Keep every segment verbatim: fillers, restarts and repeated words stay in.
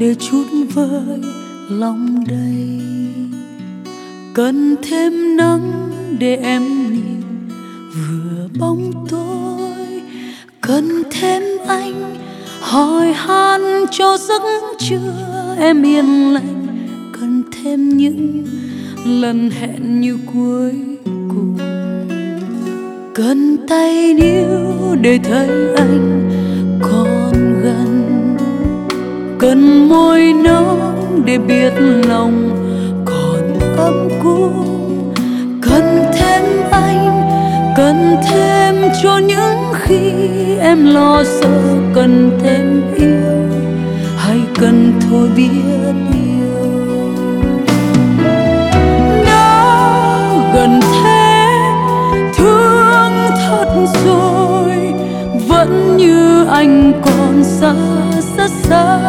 để chút vơi lòng đầy. Cần thêm nắng để em nhìn vừa bóng tối, cần thêm anh hỏi han cho giấc trưa em yên lành, cần thêm những lần hẹn như cuối cùng, cần tay níu để thấy anh còn gần, cần môi nóng để biết lòng còn ấm cúng, cần thêm anh, cần thêm cho những khi em lo sợ, cần thêm yêu hay cần thôi biết yêu. Đã gần thế thương thật rồi, vẫn như anh còn xa rất xa,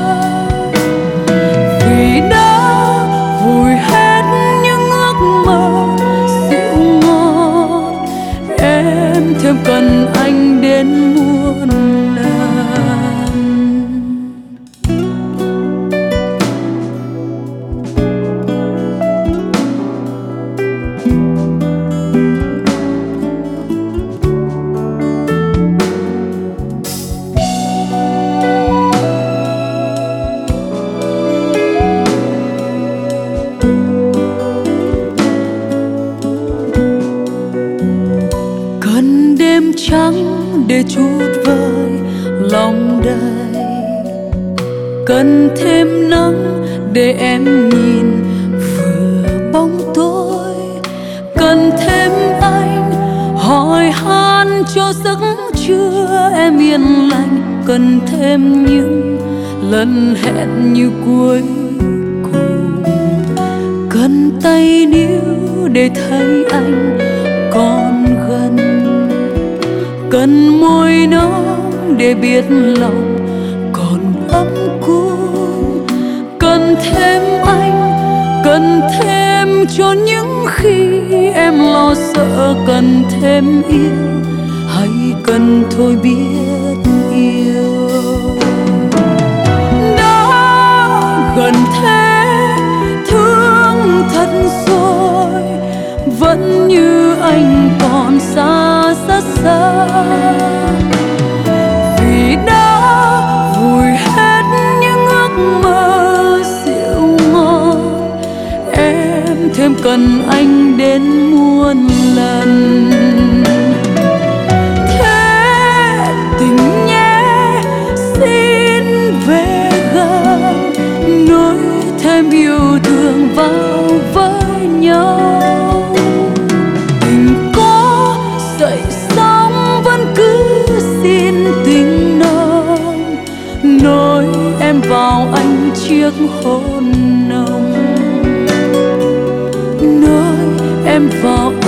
vì đã vùi hết những ước mơ dịu ngọt. Em thêm cần anh đến muôn lần. Cần đêm trắng để chút vơi lòng đầy, cần thêm nắng để em nhìn vừa bóng tối, cần thêm anh hỏi han cho giấc trưa em yên lành, cần thêm những lần hẹn như cuối cùng, cần tay níu để thấy anh còn gần, cần môi nóng để biết lòng còn ấm cúng, cần thêm anh, cần thêm cho những khi em lo sợ, cần thêm yêu hay cần thôi biết yêu. Đã gần thế thương thật rồi, vẫn như anh còn xa rất xa, vì đã vùi hết những ước mơ dịu ngọt. Em thêm cần anh đến muôn lần. Thế tình nhé xin về gần, nối thêm yêu thương vào với nhau. Nối em vào anh chiếc hôn nồng, nối em vào